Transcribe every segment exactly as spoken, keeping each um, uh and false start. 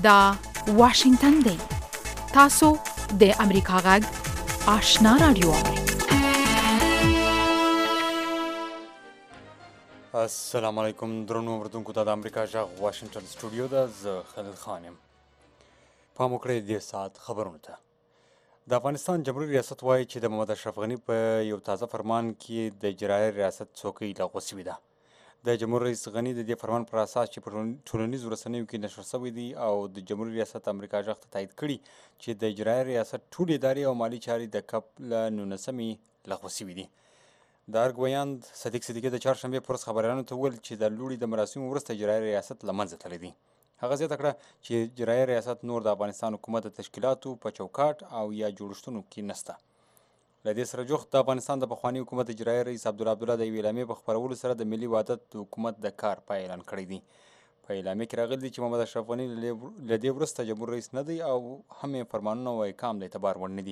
دا واشنگتن دی. تاسو د امریکا غږ آشنا رادیو اورئ. السلام علیکم درنو اورېدونکو ته د امریکا غږ واشنګټن سټوډیو ده. زه خلیل خان یم. پام وکړئ دې ساعت خبرونو ته. د افغانستان جمهوري ریاست وایي چې د محمد اشرف غني په یو تازه فرمان کې د اجرایي ریاست څوکۍ لغوه شوې ده. د جمهور رئیس غني د دې فرمان پر اساس چې په ټولنیزو رسنیو کې نشر شوی دی او د جمهوري ریاست امریکا غږ ته تایید کړي چې د اجرایي ریاست ټولې ادارې او مالي چارې د کپ له نولسمې لغوه شوي دي. د ارګ ویاند صدیق صدیقي د چهارشنبې په ورځ خبریالانو ته وویل چې د لوړې د مراسمو وروسته اجرایي ریاست له منځه تللی دی. هغه زیاته کړه چې اجرایي ریاست نور د افغانستان حکومت د تشکیلاتو په چوکاټ او یا جوړښتونو کې نسته. له دې سره جوخت د افغانستان د پخواني حکومت اجرایي رئیس عبدالله عبدالله د یوې اعلامیې په خپرولو سره د ملي وحدت د حکومت د کار پای اعلان کړی دی. په اعلامیې کې راغلي دي چې محمد اشرف غني له دې وروسته جمهور رئیس نه دی او هم یې فرمانونه او احکام د اعتبار وړ نه دي.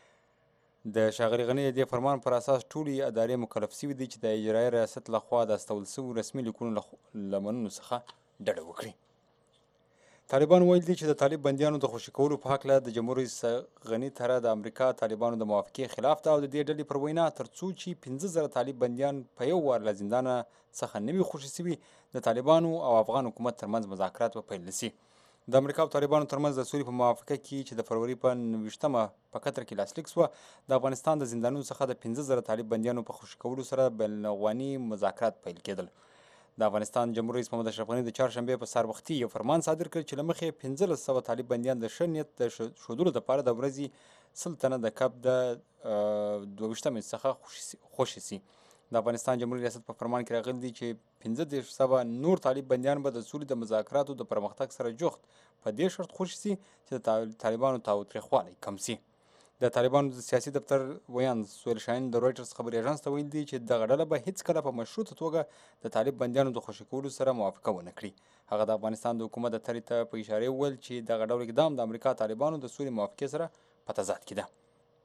د ښاغلي غني د دې فرمان پر اساس ټولې ادارې مکلف شوي دي چې د اجرایي ریاست لخوا د استول شوو رسمي لیکونو له منلو څخه ډډه وکړي. طالبان ویل دي چې د طالب بندیانو د خوشي کولو په هکله د جمهور رئیس غني طرح د امریکا طالبانو د موافقې خلاف ده او د دې ډلې پر وینا تر څو چې پنځه زره طالب بندیان په یو وار له زندانه څخه نه وي خوشي شوي د طالبانو او افغان حکومت ترمنځ مذاکرات وپیل نه شي. د امریکا او طالبانو ترمنځ د سولې په موافقه کې چې د فروری په نویشتمه په قطر کې لاسلیک شوه د افغانستان د زندانونو څخه د پنځه زره طالب بندیانو په خوشي کولو سره بین الافغاني مذاکرات پیل کېدل. د افغانستان جمهور رئیس محمد اشرف غني د چهارشنبې په سهار وختي یو فرمان صادر کړ چې له مخې پنځلس سوه طالب بندیان د ښه نیت د ښودلو دپاره د ورځې سل تنه د کب د دوه ویشتمې څخه خوشي شي. د افغانستان جمهوري ریاست په فرمان کې راغلي دي چې پنځه دېرش سوه نور طالب بندیان به د سولې د مذاکراتو د پرمختګ سره جوخت په دې شرط خوشي شي چې د طالبانو تاوتریخوالی کم شي. د طالبانو د سیاسي دفتر ویاند سهیل شاهین د رویټرز خبري اژانس ته ویل دي چې دغه ډله به هیڅکله په مشروطه توګه د طالب بندیانو د خوشي کولو سره موافقه ونه کړي. هغه د افغانستان د حکومت د ترې ته په اشارې وویل چې دغه ډول اقدام د امریکا طالبانو د سولې موافقې سره په تضاد کې ده.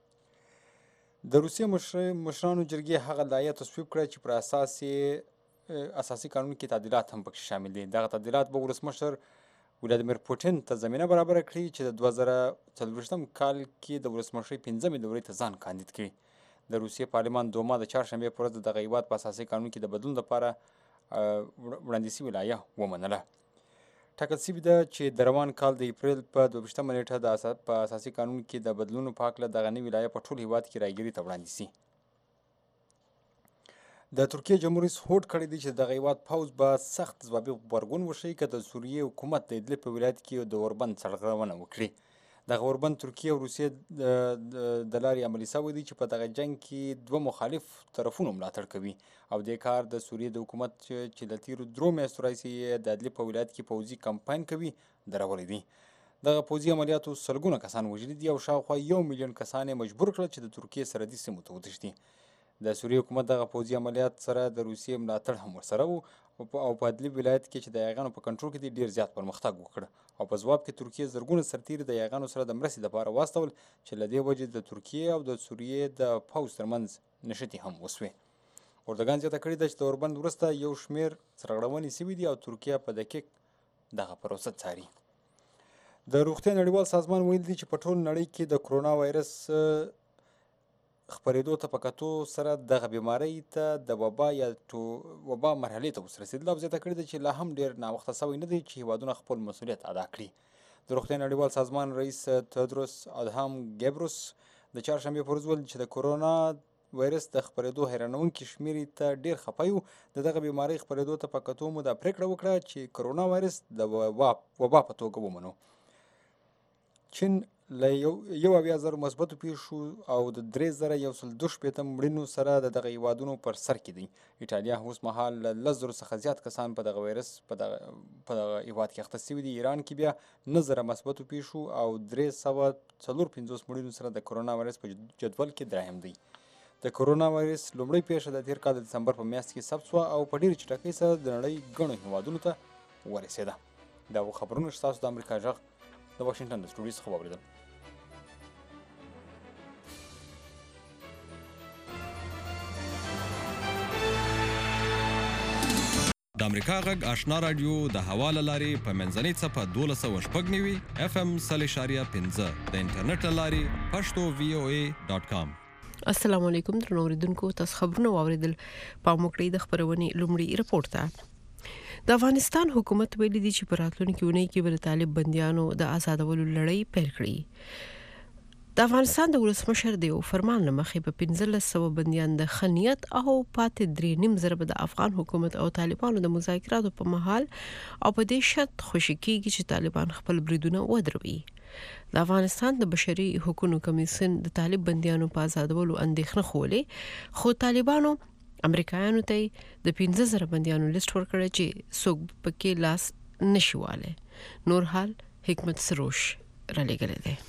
د روسیې مشرانو جرګې هغه لایحه تصویب کړه چې پر اساس یې اساسي قانون کې تعدیلات هم پکې شامل دي. دغه تعدیلات به ولسمشر ولادیمیر پوټین ته زمینه برابره کړي چې د دوه زره څلوېښتم کال کې د ولسمشرۍ پنځمې دورې ته ځان کاندید کړي. د روسیې پارلمان دوما د چهارشنبې په ورځ د دغه هېواد په اساسي قانون کې د بدلون لپاره وړاندې شوې لایحه ومنله. ټاکل شوي ده چې د روان کال د اپریل په دوه ویشتمه نیټه د په اساسي قانون کې د بدلونو په هکله دغه نوې لایحه په ټول هېواد کې رایګیري ته وړاندې شي. د ترکیې جمهور رئیس هوډ کړی دی چې دغه هېواد پوځ به سخت ځوابي غبرګون وښیي که د سوریې حکومت د ادلب په ولایت کې د اوربند سرغړونه وکړي. دغه اوربند ترکیې او روسیې د لارې عملي شوی دی چې په دغه جنګ کې دوه مخالف طرفونو ملاتړ کوي او دې کار د سوریې د حکومت چې له تېرو درو میاشتو راهیسې د ادلب په ولایت کې پوځي کمپاین کوي درولی دی. دغه پوځي عملیاتو سلګونه کسان وژلي دي او شاوخوا یو میلیون کسان یې مجبور کړل چې د ترکیې سرحدي سیمو ته وتښتي. د سوریې حکومت دغه پوځي عملیات سره د روسیې ملاتړ هم ورسره و او په ادلب ولایت کې چې د یاغیانو په کنټرول کې دی ډېر زیات پرمختګ وکړ او په ځواب کې ترکیې زرګونه سرتیري د یاغیانو سره د مرستې لپاره واستول چې له دې وجې د ترکیې او د سوریې د پوځ ترمنځ نښتې هم وسوې. اردوګان زیاته کړې ده چې د اوربند وروسته یو شمېر سرغړونې شوي دي او ترکیه په دقیق دغه پروسه څاري. د روغتیا نړیوال سازمان ویل دي چې په ټول نړۍ کې د کرونا وایرس خپرېدو ته په کتو سره دغه بیمارۍ ته د وبا یا وبا مرحلې ته اوس رسېدل او زیاته کړې ده چې لا هم ډېر ناوخته شوی نه دی چې هېوادونه خپل مسؤلیت ادا کړي. د روغتیا نړیوال سازمان رئیس تدروس ادهام ګیبروس د چهارشنبې په ورځ وویل چې د کرونا وایرس د خپرېدو حیرانوونکي شمېرې ته ډېر خفه یو. د دغه بیمارۍ خپرېدو ته په کتو مو دا پرېکړه وکړه چې کرونا وایرس د وبا په توګه ومنو. چین له یو اویا زرو مثبتو پیښو او د درې زره یو سل دوه شپېته مړینو سره د دغه هېوادونو پر سر کې دی. ایټالیا اوس مهال له لس زرو څخه زیات کسان په دغه وایرس په دغه هېواد کې اخته شوي دي. ایران کې بیا نه زره مثبتو پیښو او درې سوه څلور پنځوس مړینو سره د کرونا وایرس په جدول کې دریم دی. د کرونا وایرس لومړۍ پیښه د تېر کال د دسمبر په میاشت کې ثبت شوه او په ډېرې چټکۍ سره د نړۍ ګڼو هېوادونو ته ورسېده. دا و خبرونه چې تاسو د امریکا غږ د واشنګټن د سټوډیو څخه واورېدل. د امریکا غږ آشنا رادیو د هوا له لارې په منځنۍ څپه دولس سوه شپږ نوي اف ام سل اشاریه پنځه د انټرنیټ له لارې پښتو وی او ای ډاټ کام. السلام علیکم درنو اوریدونکو، تاسو خبرونه واوریدل. په موکړی د خبرونې لومړی رپورت ته د افغانستان حکومت ویلي دی چې په راتلونکي اونۍ کې به طالب بنديانو د آزادولو لړۍ پیل کړي. د افغانستان د ولسمشر د فرمان لمخې په پنځلس سوه بنديان د خنیت او پاتې درې نیم زره د افغان حکومت او طالبانو د مذاکراتو په محل او په دې شرط خوشی کیږي چې طالبان خپل بریدونه ودروي. د افغانستان د بشري حقوقو کمیسیون د طالب بنديانو په آزادولو اندېښنه خولې، خو طالبانو امریکایانو ته د پنځه زره بنديانو لیست ورکړی چې څوک پکې لاس نشواله. نور حال حکمت سروش را لګل دی.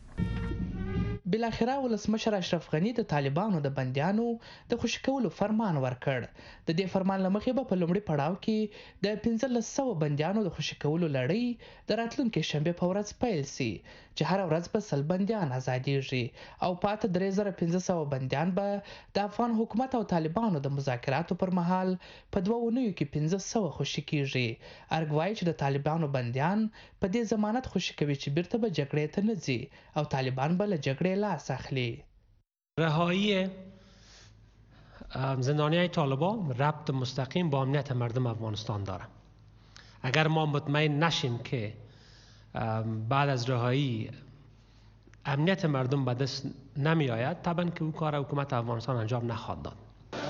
بالاخره ولسمشر اشرف غنی د طالبانو د بنديانو د خوشی کولو فرمان ورکړ. د دې فرمان لمخې به په لومړي پړاو کې د پنځلس سوه بنديانو د خوشی کولو لړۍ د راتلونکي شنبه په ورځ پیل سي، چې هر ورځ به سل بنديان آزادېږي او پاته درې زره پنځه سوه بنديان به د افغان حکومت او طالبانو د مذاکراتو پر مهال په دوه اونیو کې پنځه سوه خوشی کیږي. ارګ وایي چې د طالبانو بنديان په دې ضمانت خوشی کوي چې بیرته به جګړې ته نه ځي او طالبان به له جګړې لاس اخلي. رهایی زندانیای طالبان ربط مستقیم با امنیت مردم افغانستان داره. اگر ما مطمئن نشیم که بعد از رهایی امنیت مردم به دست نمی آید، طبعا که او کار حکومت افغانستان انجام نخواهد داد.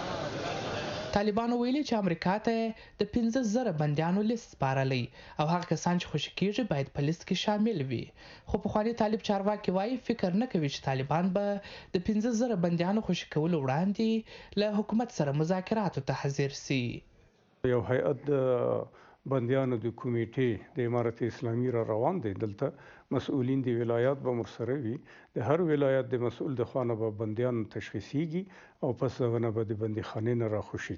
طالبانو ویلي چې امریکا ته د پنځه زره بندیانو لیست سپارلی او هغه کسان چې خوشي کیږي باید په لیست کې شامل وي. خو پخوانی طالب چارواکي وایي فکر نه کوي چې طالبان به د پنځه زره بندیانو خوشي کولو وړاندې له حکومت سره مذاکراتو ته حاضر سي. یو هیئت بندیانو د کمیټې د امارت اسلامي را روان دی. دلته مسؤلین د ولایت به مرسره وي. د هر ولایت د مسؤل د خانه به بندیان تشخیصیږي او پس هغه به د بندیخانې نه راخوشي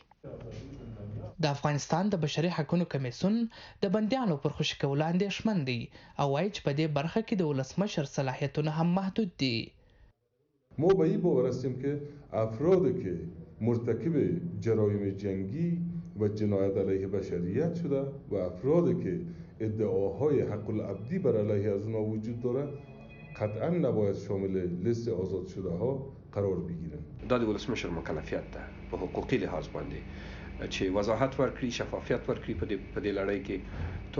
کیږي. د افغانستان د بشري حقوقو کمیسیون د بندیانو پر خوشي کولو اندېښمن دی او وایي چې په دې برخه کې د ولسمشر صلاحیتونه هم محدود دي. ما به این باور هستیم که افرادی که مرتکب جرایم جنگی و جنایت علیه بشریت شده و افرادی که ادعاهای حق العبدی بر علیه از اونها وجود داره قطعا نباید شامل لیست آزاد شده ها قرار بگیرن. دا د ولسمشر مکلفیت ده په حقوقي لحاظ باندې چې وضاحت ورکړي، شفافیت ورکړي په دې لړۍ کې،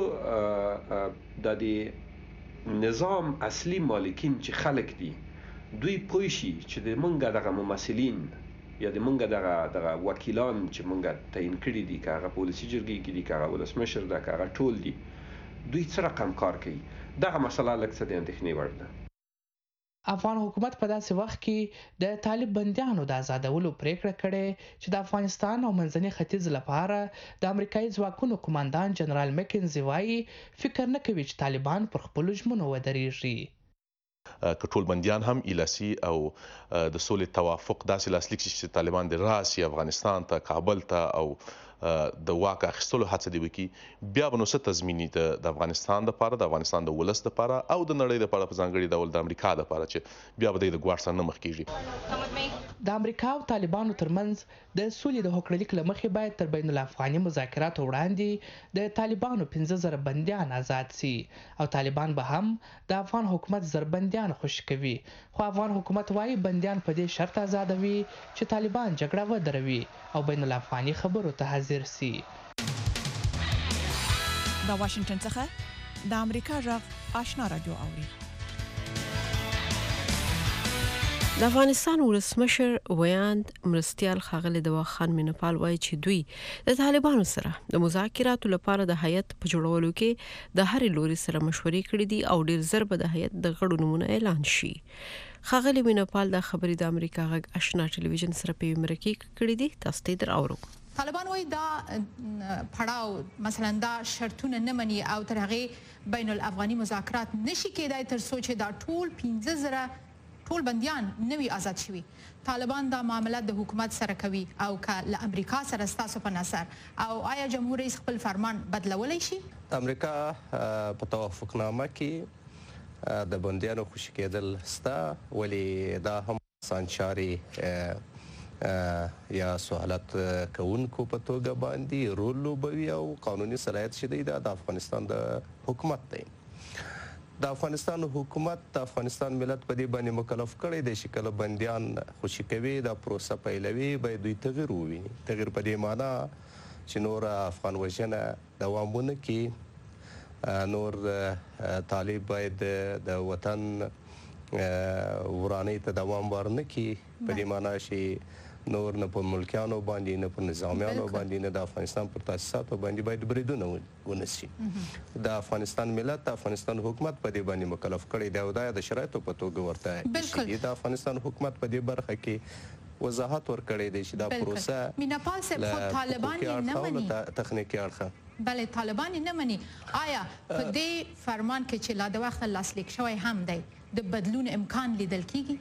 ترڅو د دې نظام اصلي مالکین چې خلک دي دوی پوه شي چې د مونږ دغه ممثلین یا د مونږ دغه دغه وکیلان چې مونږ تعیین کړي دي، که هغه پولیسي جرګې کې دي، که هغه ولسمشر ده، که هغه ټول دي، دوی څه رقم کار کوي. دغه مسله لږ څه د اندېښنې وړ ده. افغان حکومت په داسې وخت کې د طالب بندیانو د آزادولو پریکړه کړې چې د افغانستان او منځني ختیځ لپاره د امریکایي ځواکونو قوماندان جنرال مکنزي وایي فکر نه کوي چې طالبان پر خپلو ژمنو ودرېږي. که ټول بندیان هم ایلاسي او د سولې توافق داسې لاسلیک شي چې طالبان د راسي افغانستان ته، کابل ته او د واک اخیستلو هڅه دی وکړي، بیا به نو څه تضمیني د افغانستان دپاره، د افغانستان د ولس دپاره او د نړۍ دپاره په ځانګړي ډول د امریکا دپاره چې بیا به دوی د ګواښ سره نه مخ کیږي. د امریکا او طالبانو ترمنځ د سولې د هوکړلیک له مخې باید تر بین الافغاني مذاکراتو وړاندې د طالبانو پنځه زره بندیان آزاد سي او طالبان به هم د افغان حکومت زر بندیان خوشي کوي. خو افغان حکومت وایي بندیان په دې شرط آزادوي چې طالبان جګړه ودروي او بین الافغاني خبرو ته حاضر سي. د واشنگټن څخه د امریکا غږ آشنا رادیو اوري. د افغانستان ولسمشر ویاند مرستیال ښاغلی دوا خان مینپال وایي چې دوی د طالبانو سره د مذاکراتو لپاره د هیئت په جوړولو کې د هرې لوري سره مشورې کړې دي او ډیر ژر به د هیئت د غړو نومونه اعلان شي. ښاغلی مینپال دا خبرې د امریکا غږ آشنا ټلویزیون سره په مرکه کې کړې دي. تاسو ته دراورو. طالبان وایي دا پړاو مثلا دا شرطونه نه مني او تر هغه بین الافغاني مذاکرات نشي کېدای تر څو چې دا ټول پنځه زره ټول بندیان نوي آزاد شوي. طالبان دا معاملات د حکومت سره کوي او که له امریکا سره ستاسو په نظر او آیا جمهور رئیس خپل فرمان بدلولی شي؟ امریکا په توافقنامه کې د بندیانو خوشي کېدل ستا، ولی دا هم آسان چارې یا سہولت کوونکو په توګه باندې رول لوبوي او قانوني صلاحیت چې دی د افغانستان د حکومت دی. د افغانستان حکومت د افغانستان ملت په دې باندې مکلف کړی دی چې کله بندیان خوشي کوي دا پروسه پیلوي باید دوی تغیر وویني. تغیر په دې معنا چې نور افغان وژنه دوام ونه کړي، نور طالب باید د وطن ورانۍ ته دوام ورنه کړي، په دې معنا چې نور نه په ملکیانو باندې نه په نظامیانو باندې نه د افغانستان پر تاسیساتو باندې باید بریدونه ونشي. د افغانستان ملت د افغانستان حکومت په دې باندې مکلف کړی دی او دا د شرایطو په توګه ورته ایښي دي. د افغانستان حکومت په دې برخه کې وضاحت ورکړی دی چې دا پروسه میناپال صاحب خو طالبان نه مني، تخنیکي اړخه بله طالبان نه مني. آیا په دې فرمان کې چې لا د وخت لاسلیک شوی هم دی د بدلون امکان لیدل کیږي؟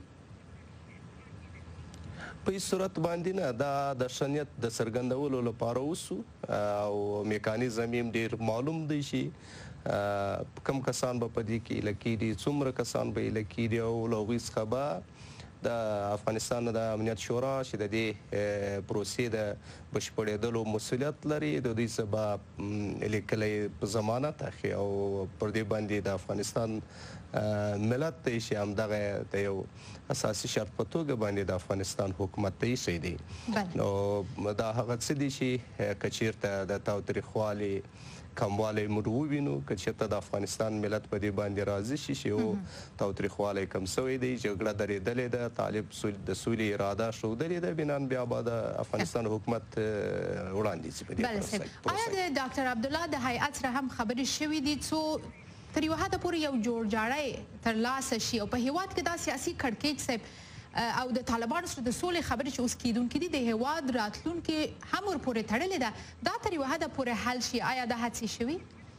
په هیڅ صورت باندې نه. دا د شنیت د څرګندولو لپاره وسو او میکانیزم یې ډیر معلوم دی چې کم کسان به په دې کې لکې دي، څومره کسان به لکې دي او له هغوی څخه به د افغانستان د امنیت شورا چې د دې پروسې د بشپړېدلو مسؤلیت لري د دوی څخه به لیکلی په ضمانت اخلي او پر دې باندې د افغانستان ملت ته چې همدغه د یو اساسي شرط په توګه باندې د افغانستان حکومت ته ایښی دی. نو دا هغه څه دي چې که چېرته د تاوتریخوالي کموالی موږ ووینو، که چېرته د افغانستان ملت په دې باندې راضي شي چې او تاوتریخوالی کم سوی دی، جګړه درېدلې ده، طالب د سولې اراده ښودلې ده، بنان بیا به د افغانستان حکومت وړاندې شي په دې پروسه. آیا د ډاکټر عبدالله د هیئت سره هم خبرې شوې دي څو تر یو حده پورې یو جوړجاړی ترلاسه شي او په هیواد کې دا سیاسي کړکېچ صاحب او د طالبانو سره د سولې خبرې چې اوس کیدونکې دي د هیواد راتلونکې هم ورپورې تړلې ده، دا تر یو حده پورې حل شي؟ آیا دا هڅې شوي؟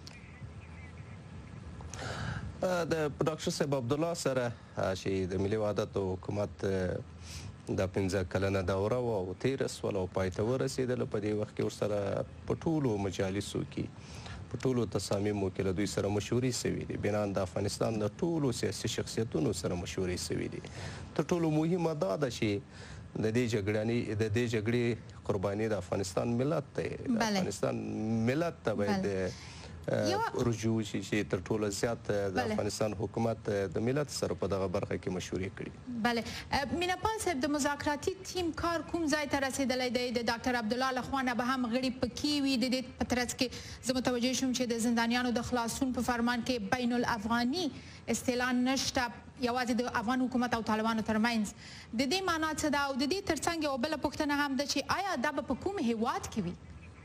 د ډاکټر صاحب عبدالله سره چې د ملي وحدت حکومت د پنځه کلنه دوره وه او تېره سوله او پای ته ورسېدله، په دې وخت کې ورسره په ټولو مجالسو کې په ټولو تصامیمو کې له دوی سره مشورې سوي دي، بنان د افغانستان د ټولو سیاسي شخصیتونو سره مشورې سوي دي. تر ټولو مهمه دا ده چې د دې جګړې د دې جګړې قرباني د افغانستان ملت دی. د افغانستان ملت ته باید رجوع شي چې تر ټولو زیات د افغانستان حکومت د ملت سره په دغه برخه کې مشورې کړي. بله میناپال صاحب د مذاکراتي ټیم کار کوم ځای ته رسېدلی دی؟ د ډاکټر عبدالله له خوا نه به هم غړي پکې وي. د دې په ترڅ کې زه متوجه شوم چې د زندانیانو د خلاصون په فرمان کې بین الافغاني اصطلاح نشته، یوازې د افغان حکومت او طالبانو ترمنځ. د دې معنا څه ده؟ او د دې ترڅنګ یوه بله پوښتنه هم ده چې آیا دا به په کوم هیواد کې وي؟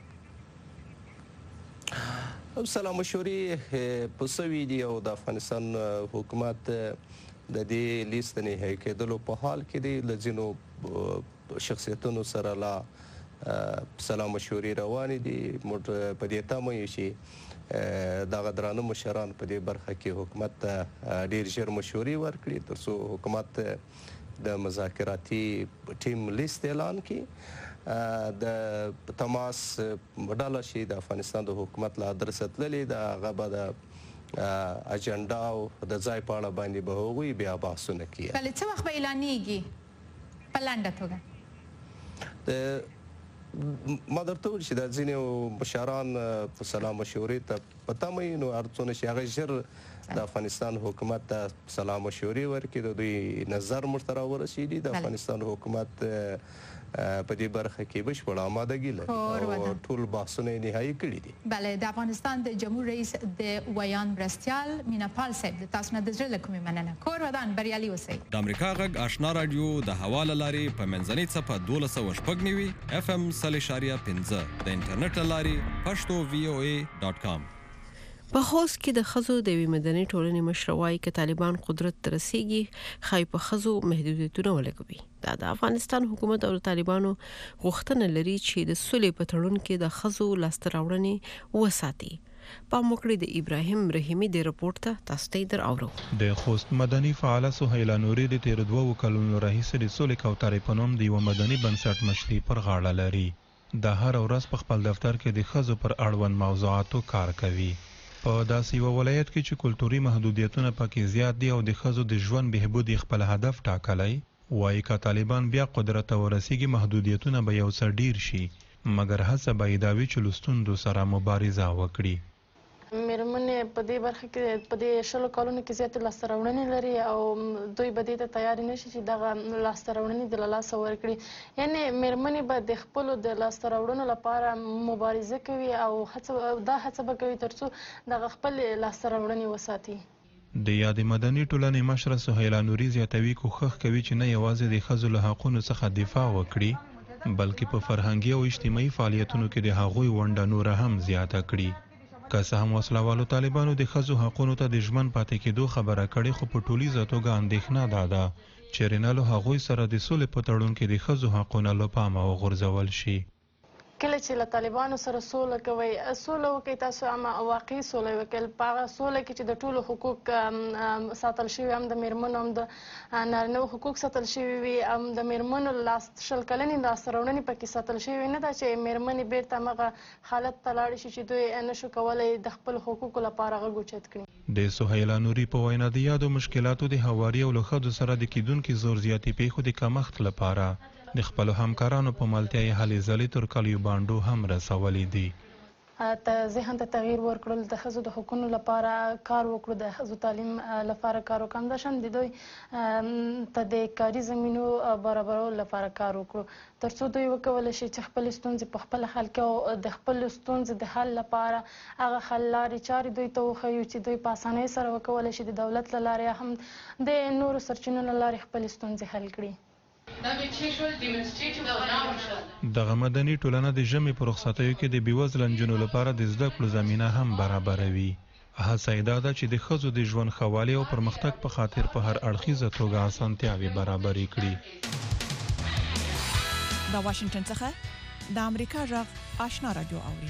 سلا مشورې په سوي دي او د افغانستان حکومت د دې لیست نهایي کېدلو په حال کې دی. له ځینو شخصیتونو سره لا سلا مشورې روانې دي. موږ په دې تمه یو چې دغه درانه مشران په دې برخه کې حکومت ته ډېر ژر مشورې ورکړي تر څو حکومت د مذاکراتي ټیم لیست اعلان کړي. د تماس ډله چې د افغانستان د حکومت له ادرسه تللې ده هغه به د اجنډا او د ځای په اړه باندې به هغوی بیا بحثونه کوي. بله څه وخت به اعلانیږي په لنډه توګه؟ ما درته وویل چې دا ځینې مشران په سلا مشورې ته په تمه وي، نو هر څونه چې هغه ژر د افغانستان حکومت ته سلا مشورې ورکړي د دوی نظر موږ ته راورسېدي. د افغانستان حکومت په دې برخه کې بشپړه آمادګي لري او ټول بحثونه یې نهایي کړي دي. بله د افغانستان د جمهور رئیس د ویان مرستیال میناپال صاحب د تاسو نه د زړه له کومې مننه. کور ودان بریالي اوسئ. د امریکا غږ آشنا راډیو د هوا له لارې په منځنۍ څپه دولس سوه شپږ نوي اف ام سل اشاریه پنځه د انټرنیټ له لارې پښتو وی او اے ډاټ کام. په خوست کې د ښځو د یوې مدني ټولنې مشره وایي که طالبان قدرت ته رسیږي ښایي په ښځو محدودیتونه ولګوي. دا د افغانستان حکومت او د طالبانو غوښتنه لري چې د سولې په تړون کې د ښځو لاسته راوړنې وساتي. پام وکړئ د ابراهیم رحیمي د رپورټ ته تاسو ته در اورو. د خوست مدني فعاله سهیلا نوري د تیر دوه کلونو راهیسې د سولې کوترې په نوم د یو مدني بنسټ مشري پر غاړه لري. د هر ورځ په خپل دفتر کې د ښځو پر اړوند موضوعاتو کار کوي. په داسې یو ولایت کې چې کلتوري محدودیتونه پکې زیات دي او د ښځو د ژوند بهبود خپل هدف ټاکلی، وایي که طالبان بیا قدرت ته ورسیږي محدودیتونه به یو څه ډیر شي، مګر هڅه به یې دا وي چې له ستونزو سره مبارزه وکړي. مېرمنې په دې برخه کې په دې شلو کلونو کې زیاتې لاسته راوړنې لري او دوی به دې ته تیار نه شي چې دغه لاسته راوړنې د له لاسه ورکړي. یعنې مېرمنې به د خپلو د لاسته راوړنو لپاره مبارزه کوي او هڅه دا هڅه به کوي تر څو دغه خپل لاسته راوړنې وساتي. د یادې مدني ټولنې مشره سهیلا نوري زیاتوي کوښښ کوي چې نه یوازې د ښځو له حقونو څخه دفاع وکړي، بلکې په فرهنګي او اجتماعي فعالیتونو کې د هغوی ونډه نوره هم زیاته کړي. که څه هم وسلوالو طالبانو د ښځو حقونو ته د ژوند پاتې کېدو خبره کړې، خو په ټولیزه توګه اندېښنه دا ده چې رینالو هغوی سره د سولې په تړون کې د ښځو حقونه له پامه وغورځول شي. کله چې له طالبانو سره سوله کوي، سوله وکړئ، تاسو هم واقعي سوله وکړئ. په هغه سوله کې چې د ټولو حقوق ساتل شوي، هم د مېرمنو هم د نارینهو حقوق ساتل شوي وي، هم د مېرمنو لاس شل کلنې لاسته راوړنې پکې ساتل شوي وي. نه ده چې مېرمنې بیرته همغه حالت ته لاړې شي چې دوی نشو کولی د خپلو حقوقو لپاره غږ اوچت کړي. د سهیلا نوري په وینا د یادو مشکلاتو د هواري او له ښځو سره د کیدونکي زور زیاتې پیښو د کمښت لپاره د خپلو همکارانو په ملتیا یې هلې ځلې تر کلیو بانډو هم رسولې دي. ذهن ته تغییر ورکړل، د ښځو د حقونو لپاره کار وکړو، د ښځو تعلیم لپاره کار وکړو، همداشان د دوی ته د کاري زمینو برابرولو لپاره کار وکړو، تر څو دوی وکولی شي چې خپلې ستونزې په خپله حل کړي او د خپلو ستونزې د حل لپاره هغه حل لارې چارې دوی ته وښیو چې دوی په اسانۍ سره وکولی شي د دولت له لارې هم د نورو سرچینو له لارې خپلې ستونزې حل کړي. دغه مدني ټولنه د ژمي په رخصتیو کې د بېوزله نجونو لپاره د زده کړو زمینه هم برابروي. هڅه یې دا ده چې د ښځو د ژوند ښه والي او پرمختګ په خاطر په هر اړخیزه توګه اسانتیاوې برابرې کړي. د واشنگټن څخه د امریکا غږ آشنا رادیو اوري.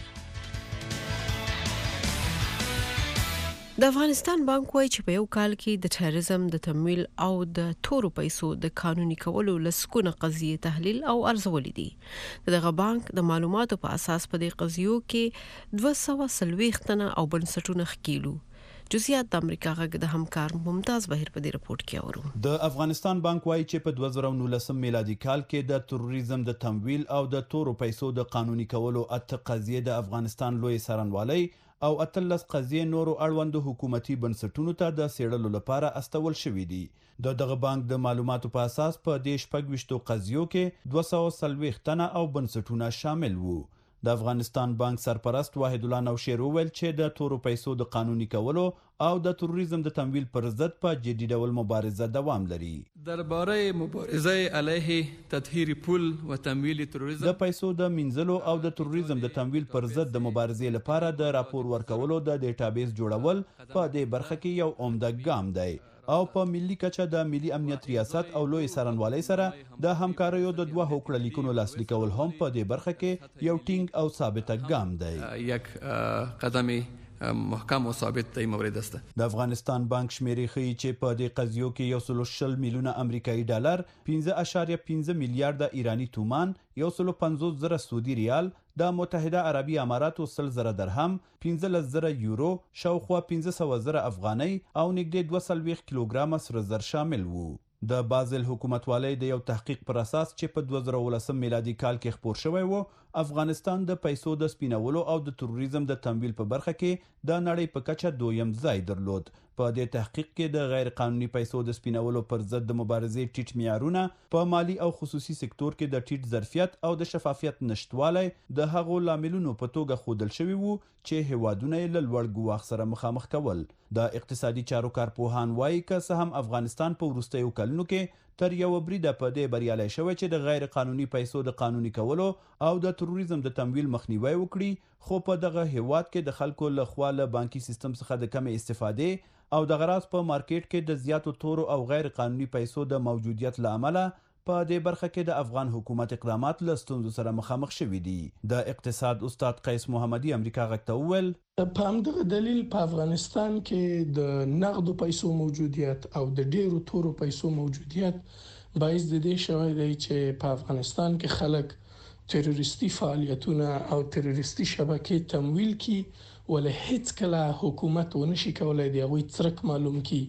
د افغانستان بانک وايي چې په یو کال کې د ټیرریزم د تمویل او د تورو پیسو د قانوني کولو لسکونه قضیې تحلیل او ارزول دي. دغه بانک د معلوماتو په اساس په دې قضیو کې دوه سوه څلوېښت تنه او بنسټونه ښکېلو. جزئیات د امریکا غږ د همکار ممتاز بهیر په دې رپورت کې اورو. د افغانستان بانک وايي چې په دوه زره نولسم میلادي کال کې د تروریزم د تمویل او د تورو پیسو د قانوني کولو اته قضیې د افغانستان لوی څارنوالۍ او اتلس قضیې نورو اړوندو حکومتي بنسټونو ته د څېړلو لپاره استول شوې دي. د دغه بانک د معلوماتو په اساس په دې شپږ ویشتو قضیو کې دوه سوه څلوېښت تنه او بنسټونه شامل وو. د افغانستان بانک سرپرست واحد الله نوشیر وویل چې د تورو پیسو د قانوني کولو او د تروریزم د تمویل پر ضد په جدي ډول مبارزه دوام لري. درباره مبارزه علیه تطهیر پول و تمویل تروریزم د پیسو د منځلو او د تروریزم د تمویل پر ضد د مبارزې لپاره د راپور ورکولو د ډیټابیس جوړول په دې برخه کې یو عمده ګام دی او په ملي کچه د ملي امنیت ریاست او لوی څارنوالۍ سره د همکاریو د دوه هوکړه لیکونو لاسلیک کول هم په دې برخه کې یو ټینګ او ثابت ګام دی. یک قدم محکم او ثابت دی مورد است. د افغانستان بانک شمیرې ښیي چې په دې قضیو کې یو سل شل میلیونه امریکایي ډالر، پنځه اعشاریه پنځه میلیارډه ایرانی تومان، یو سل پنځوس زره سعودي ریال، د متحده عربي اماراتو سل زره درهم، پنځلس زره یورو، شاوخوا پنځه سوه زره افغانۍ او نږدې دوه څلوېښت کیلوګرامه سره زر شامل وو. د بازل حکومتوالۍ د یو تحقیق پر اساس چې په دوه زره ولسم میلادي کال کې خپور شوی و، افغانستان د پیسو د سپینولو او د تروریزم د تمویل په برخه کې د نړۍ په کچه دویم ځای درلود. په دې تحقیق کې د غیر قانوني پیسو د سپینولو پر ضد د مبارزې ټیټ معیارونه، په مالی او خصوصي سکتور کې د ټیټ ظرفیت او د شفافیت نشټوالی د هغو لاملونو په توګه ښودل شوي وو چې هیوادونه یې له لوړ ګواښ سره مخامخ کول. د اقتصادي چارو کارپوهان وایي که څه هم افغانستان په وروستیو کلونو کې تر یو بریده په دې بریالی شوی چې د غیر قانوني پیسو د قانوني کولو او د تروریزم د تمویل مخنیوی وکړي، خو په دغه هیواد کې د خلکو له خوا له بانکي سیستم څخه د کمې استفادې او د غراض په مارکیټ کې د زیاتو تورو او غیر قانوني پیسو د موجودیت له امله په دې برخه کې د افغان حکومت اقدامات له ستونزو سره مخامخ شوي دي. د اقتصاد استاد قیس محمدي امریکا غږ ته وویل په همدغه دلیل په افغانستان کې د نقدو پیسو موجودیت او د ډیرو تورو پیسو موجودیت باعث د دې شوی دی چې په افغانستان کې خلک تروریستي فعالیتونه او تروریستي شبکې تمویل کړي، ولې هیڅ کله حکومت ونشي کولای د هغوی څرک معلوم کړي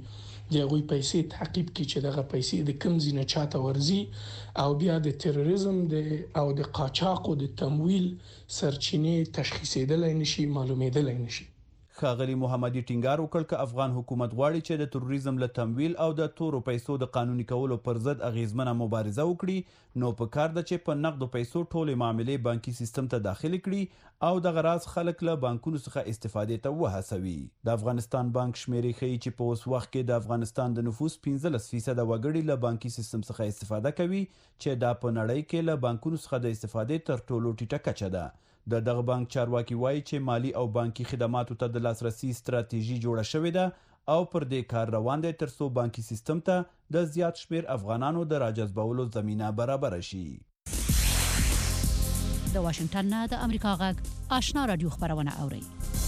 د هغوی پیسې تعقیب کړي چې دغه پیسې د کم ځای نه چاته ورځي او بیا د تروریزم د او د قاچاق او د تمویل سرچینې تشخیصېدلای نشي، معلومېدلای نشي. ښاغلي محمدي ټینګار وکړ چې افغان حکومت غواړي چې د تروریزم له تمویل او د تورو پیسو د قانوني کولو پر ضد اغیزمنه مبارزه وکړي، نو په کار ده چې په نقدو پیسو ټولې معاملې بانکي سیستم ته داخل کړي او د غراض خلک له بانکونو څخه استفادې ته وهڅوي. د افغانستان بانک شمیرې ښیي چې په اوس وخت کې د افغانستان د نفوس پنځلس فیصد وګړي له بانکي سیستم څخه استفاده کوي چې دا په نړۍ کې له بانکونو څخه د استفادې تر ټولو ټیټه کچه ده. د دغه بانک چارواکي وایي چې مالی او بانکي خدماتو ته د لاسرسي ستراتیژي جوړه شوې ده او پر دې کار روان دی ترڅو بانکي سیستم ته د زیات شمیر افغانانو د راجذبولو زمینه برابر شي. د واشنگټن نه د امریکا غږ آشنا رادیو خبرونه اوري.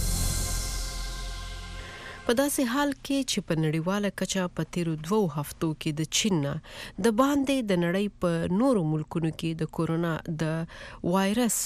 په داسې حال کې چې په نړیواله کچه په تیرو دوو هفتو کې د چین نه د باندې د نړۍ په نورو ملکونو کې د کورونا د وایرس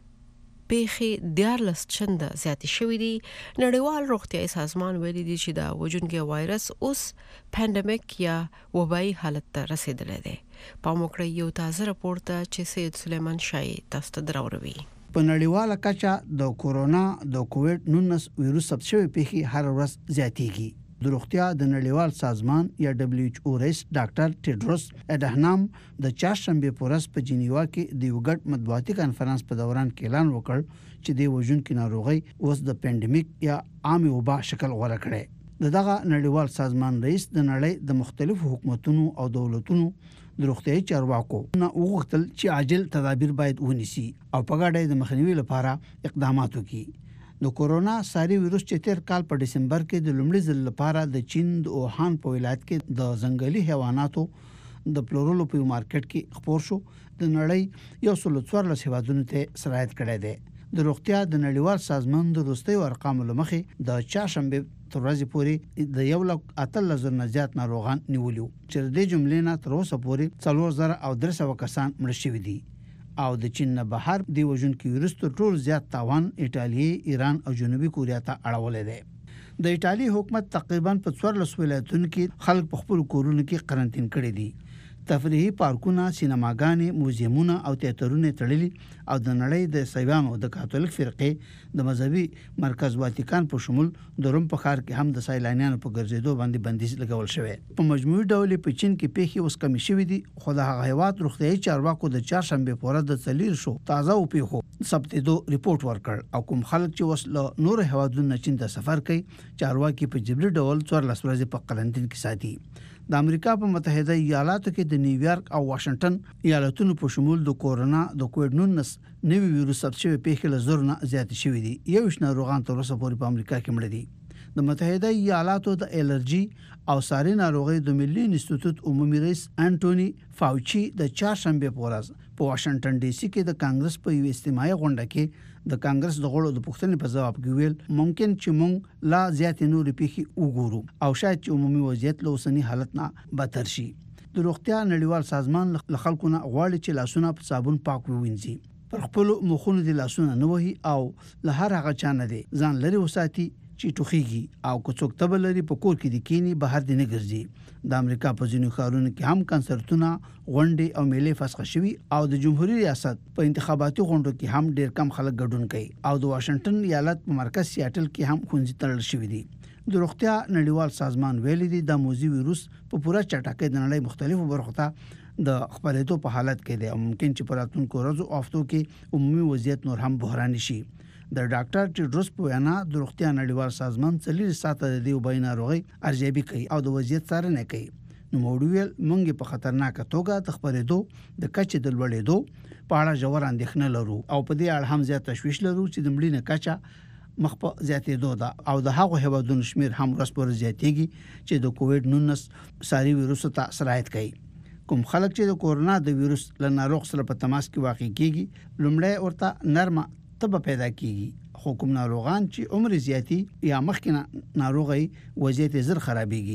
پیښې دیارلس چنده زیاتې شوې دي، نړیوال روغتیايي سازمان ویلي دی چې د وژونکي وایرس اوس پاندیمیک یا وبایي حالت ته رسیدلی دی. پام وکړئ یو تازه راپور ته چې سید سلیمان شاه تاسو ته دراوړوي. په نړیواله کچه د کورونا د کووډ نولس وایرس ثبت شوی پیښې هر ورځ زیاتېږي. د روغتیا د نړیوال سازمان یا دبليو ایچ او رئیس ډاکټر ټیډروس اډهانم د چهارشنبه په ورځ په جنیوا کې د یو ګډ مطبوعاتي کانفرنس په دوران کې اعلان وکړ چې د وژونکي ناروغي اوس د پاندیمیک یا عام وبا شکل غوره کړي. دغه نړیوال سازمان رئیس د نړۍ د مختلفو حکومتونو او دولتونو د روغتیايي چارواکو نه وغوښتل چې عاجل تدابیر باید ونیسي او په ګډه د مخنیوي لپاره اقدامات وکړي. د کورونا ساري وایرس چې تیر کال په دسمبر کې د لومړي ځل لپاره د چین د اوهان په ولایت کې د ځنګلي حیواناتو د پلورلو په مارکیټ کې خپور شو، د نړۍ یو سل څوارلس هیوادونو ته سرایت کړی دی. د روغتیا د نړیوال سازمان د وروستیو ارقامو له مخې د چهارشنبه تر ورځې پورې د یو لک اتلس زره نه زیات ناروغان نیولیو، چې د دې جملې نه تر اوسه پورې څلور زره او درې سوه کسان مړه شوي دي. او د چین نه بهر د وژونکي وایرس تر ټولو زیات تاوان ایټالیا، ایران او جنوبي کوریا ته اړولی دی. د ایټالیا حکومت تقریبا په څوارلس ولایتونو کې خلک په خپل کورونو کې قرنطین کړي دي. تفریحي پارکونه، سینماګانې، موزیمونه او تیاترونه تړلي او د نړۍ د عیسویانو د کاتولیک فرقې د مذهبي مرکز واتیکان په شمول د روم په ښار کې هم د سیلانیانو په ګرځېدو باندې بندیز لګول شوی. په مجموعي ډول په چین کې پیښې اوس کمې شوې دي، خو د هغه هیواد روغتیايي چارواکو د چهارشنبه په ورځ د څلور شو تازه پیښو ثبتېدو ریپورت ورکړ او کوم خلک چې اوس له نورو هیوادونو چین ته سفر کوي چارواکي په جبري ډول څوارلس ورځې په قرنطین کې ساتي. د امریکا په متحده ایالاتو کې د نیویارک او واشنگټن ایالتونو په شمول د کورونا د کووډ نولس نوي وایرس ثبت شوی پیښې له زر نه زیات شوې دي. یو شنه ناروغان تر اوسه پورې په امریکا کې مړه دي. د متحده ایالاتو د الرجی او ساري ناروغي د ملي انسټیټیوټ عمومي رئیس انټونی فاوچي د چهارشنبه په ورځ په واشنگټن ډي سي کې د کانګرس په یو اجتماعي غونډه کې د کانګرس د غړو د پوښتنې په جواب کې ویل ممکن چې موږ لا زیات نورې پیښې وګورو او شاید چې عمومي وضعیت له اوسني حالت نه بدتر شي. د روغتیا نړیوال سازمان له خلکو نه غواړي چې لاسونه په صابون پاک ووینځي، پر خپل مخونو د لاسونه نه وهي او له هر هغه چا نه دی ځان لري وساتي چې ټوخیږي او که څوک تبه لري په کور کې د کینی بهر دی نه ګرځي. د امریکا په ځینو ښارونو کې هم کنسرتونه، غونډې او میلې فسخ شوي او د جمهوریت ریاست په انتخاباتي غونډو کې هم ډیر کم خلک ګډون کوي او د واشنگټن ایالت په مرکز سیاتل کې هم ښوونځي تړل شوي دي. د روغتیا نړیوال سازمان ویلي دی د موزي وایرس په پوره چټکۍ د نړۍ مختلفو برخو ته د خبرېدو په حالت کې دی او ممکن چې په راتلونکو ورځو او هفتو کې عمومي وضعیت نور هم بحراني شي. د ډاکټر ټیډروس په وینا د روغتیا نړیوال سازمان څلور ساعته د دې وبای ناروغي ارزیابي کوي او د وضعیت څارنه کوي. نو موډویل مونږ په خطرناکه توګه د خبرېدو د کچې د لوړېدو په اړه ژور اندېښنه لرو او په دې اړه هم زیات تشویش لرو چې د مړینې کچه مخ په زیاتېدو ده او د هغو هیوادونو شمیر هم ورځ پر ورځ زیاتېږي چې د کووډ نولس ساري وایرس ته سرایت کوي. کوم خلک چې د کورونا د وایرس له ناروغ سره په تماس کې واقع کیږي لومړی ورته نرمه تبه پیدا کیږي، خو کوم ناروغان چې عمر زیاتی یا مخکې ناروغي وضعیت زر خرابېږي.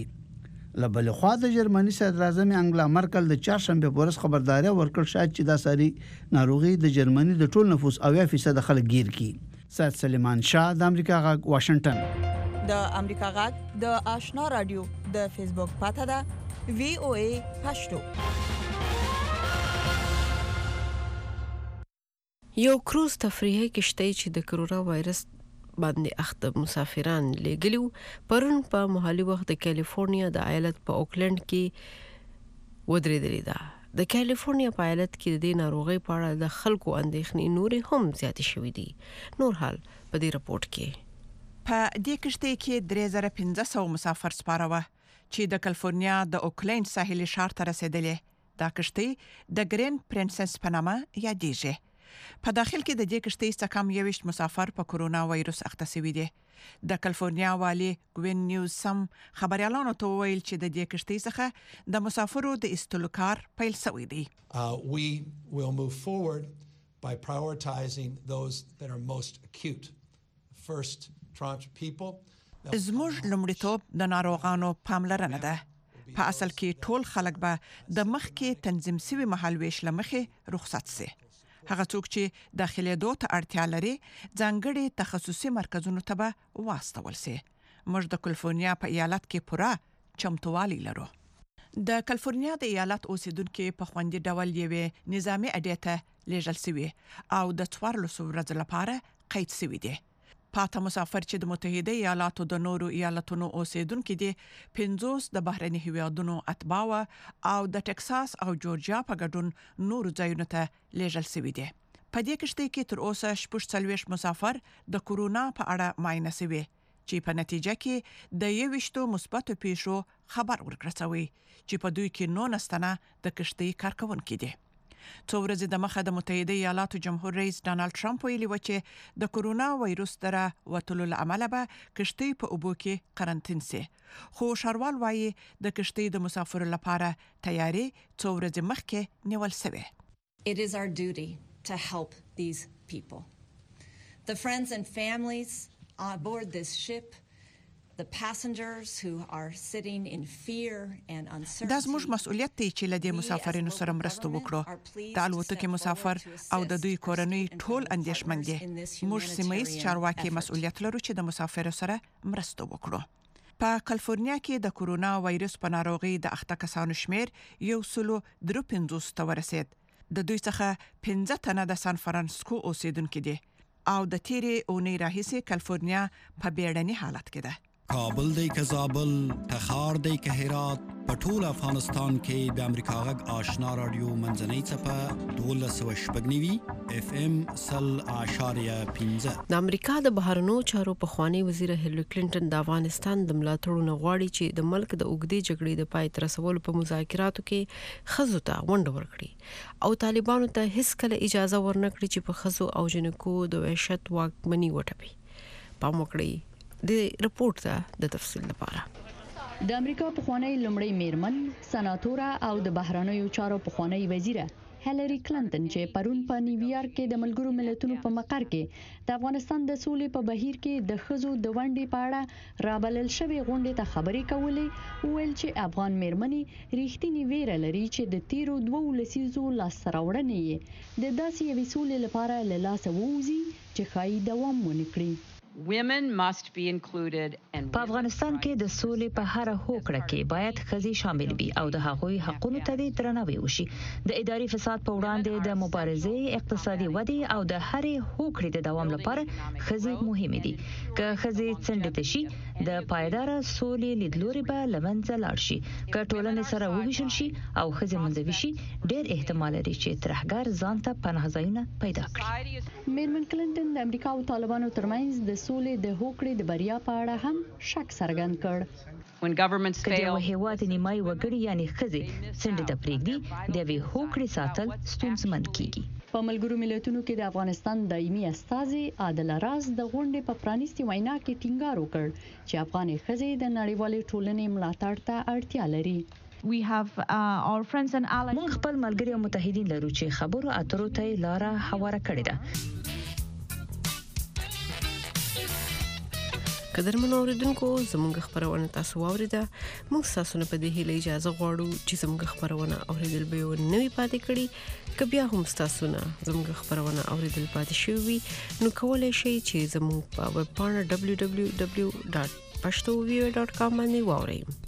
لبل خو د جرمني صدر اعظم انګلا مرکل د چهارشنبه په ورځ خبرداري ورکړ شاید چې دا ساري ناروغي د جرمني د ټول نفوس اویا فیصد خلک گیر کی. سید سلیمان شاه د امریکا غږ واشنگټن. د امریکا غږ د آشنا رادیو د فیسبوک پاته ده وی او ای پښتو. یو کروز تفریحي کشتی چې د کرونا وایرس باندې اخته مسافران لګلیو پرون په محلي وخت د کیلیفورنیا د ایالت په اوکلند کې ودرېدلې ده. د کیلیفورنیا په ایالت کې د ناروغي په اړه د خلکو اندېښنې نورې هم زیاتې شوې دي. نور حال په دې رپورت کې. په دې کشتی کې درې زره پنځه سوه مسافر سپاره چې د کیلیفورنیا د اوکلند ساحلي ښار ته رسیدلې. دا کشتی د ګرین پرنسس په نامه یادېږي. په داخل کې د دې کشتی څخه کم یویشت مسافر په کورونا وایرس اخته شوي دي. د کیلیفورنیا والی ګوین نیوسم خبريالانو ته ویل چې د دې کشتی څخه د مسافرو د استلو کار پیل شوی دی. Uh, we will move forward by prioritizing those that are most acute. First tranche people. زموږ لومړیتوب د ناروغانو پاملرنه ده. په اصل کې ټول خلک به د مخ کې تنظیم شوی مهالويش لمخې رخصت سي. هغه څوک چې داخليدو ته اړتیا لري ځانګړي تخصصي مرکزونو ته به واستول سي. موږ د کیلیفورنیا په ایالت کې پوره چمتووالی لرو. د کیلیفورنیا د ایالت اوسیدونکو په خوندي ډول یوې نظامی اډې ته لیږل شوی او د څوارلسو ورځې لپاره قید شوی دی. پاته مسافر چې د متحده ایالاتو د نورو ایالتونو اوسیدونکو دي پنځوس د بهرني هیوادونو اتباع او د ټکساس او جورجیا په ګډون نورو ځایونو ته لیږل شوی دي. په دې کشته کې تر اوسه شپږ څلوېښت مسافر د کورونا په اړه معاینه شوي چې په نتیجه کې د یویشتو مثبتو پیښو خبر ورکړل شوی چې په دوی کې نو نستنه د کشتۍ کارکونکو دي. څو ورځې د مخه د متحده ایالاتو جمهور رئیس ډانلډ ټرمپ ویلي و چې د کورونا وایرس دره وټلو لامل به کشتۍ په اوبو کې قرنطین سي. خو شاروال وايي د کشتۍ د مسافرو لپاره تیاری څو ورځې مخکې نیول شوی. It is our duty to help these people. The friends and families on board this ship, the passengers who are sitting in fear and uncertainty. دا زموږ مسؤلیت دی چې له دې مسافرینو سره مرسته وکړو. د الوتکې مسافر او د دوی کورنۍ ټول اندېښمن دي. موږ سیمه‌ییز چارواکي مسؤلیت لرو چې د مسافرو سره مرسته وکړو. په کیلیفورنیا کې د کورونا وایرس په ناروغي د اخته کسانو شمیر یو سلو درې پنځوس ته ورسید. د دوی څخه پنځه تنه د سان فرانسیسکو اوسیدونکو دي او د تیرې اونۍ راهیسې کیلیفورنیا په بیړني حالت کې ده. کابل دی که زابل، تخار دی که هرات، په ټول افغانستان کې د امریکا غږ آشنا رادیو منځنۍ څپه دولس سوه شپږ نوي اف ام سل اعشاریه پنځه. د امریکا د بهرنیو چارو پخوانی وزیر هیلری کلینټن د افغانستان د ملاتړو نه غواړي چې د ملک د اوږدې جګړې د پای ته رسولو په مذاکراتو کې ښځو ته ونډه ورکړي او طالبانو ته هیڅ کله اجازه ورنکړي چې په ښځو او جنکو د وحشت واکمني وټپي. پام وکړئ د رپورت ته د تفصیل لپاره. د امریکا پخوانی لومړی میرمن سناتوره او د بهرنیو چارو پخوانی وزیره هیلری کلینټن چې پرون په نیویارک کې د ملګرو ملتونو په مقر کې د افغانستان د سولې په بهیر کې د ښځو د ونډې په اړه رابلل شوی غونډې ته خبرې کولې ویل چې افغان میرمنې ریښتینی ویره لري چې د تیرو دوه لسیزو لاسته راوړنې د داسې یوې سولې لپاره له لاسه ووځي چې ښایي دوام ونه کړي. Women must be included and په افغانستان کې د سولې په هر هوکړه کې باید ښځې شامل وي او د هغوی حقوقو ته درناوی وشي. د اداري فساد په وړاندې د مبارزې، اقتصادي ودې او د هرې هوکړې د دوام لپاره ښځې مهمې دي. که ښځې څنډې ته شي د پایداره سولې لیدلوري به له منځه لاړ شي. که ټولنې سره وویشل شي او ښځې منځوي شي ډېر احتمال لري چې ترهګر ځان ته پناه ځایونه پیدا کړي. میرمن کلینټن د امریکا او طالبانو ترمنځ د سولې د هوکړې د بریا په اړه هم شک څرګند کړ. When governments fail, fail, هیواد نیمای وګړي یعنی ښځې څنډې ته پرېږدي د یوې هوکړې ساتل ستونزمن کیږي. په ملګرو ملتونو کې د افغانستان دایمي استازي عادل راز د غونډې په پرانیستي وینا کې ټینګار وکړ چې افغاني ښځې د نړیوالې ټولنې ملاتړ ته اړتیا لري. We have uh, our friends and allies. موږ خپل ملګري او متحدین لرو چې خبرو اترو ته لاره هواره کړې ده. قدرمن اوریدونکو زموږ خبرونه تاسو واوریده. موږ تاسو نه په دې هیله اجازه غواړو چې زموږ خبرونه اوریدل به یو نوی پاتې کړي. که بیا هم تاسو نه زموږ خبرونه اوریدل پاتې شوي نو کولای شئ چې زموږ په ویب پاڼه دبلیو دبلیو دبلیو ډاټ پښتو ویو ډاٹ کام باندې واورئ